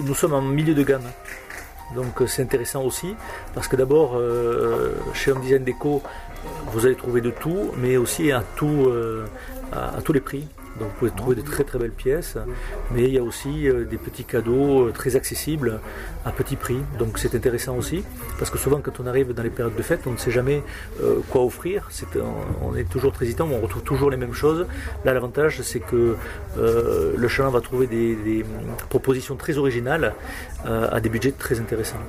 nous sommes en milieu de gamme. Donc c'est intéressant aussi, parce que d'abord, chez Home Design Déco, vous allez trouver de tout, mais aussi à tous les prix. Donc vous pouvez trouver de très très belles pièces, mais il y a aussi des petits cadeaux très accessibles à petit prix. Donc c'est intéressant aussi, parce que souvent quand on arrive dans les périodes de fête, on ne sait jamais quoi offrir. On est toujours très hésitant, on retrouve toujours les mêmes choses. Là l'avantage c'est que le chaland va trouver des propositions très originales à des budgets très intéressants.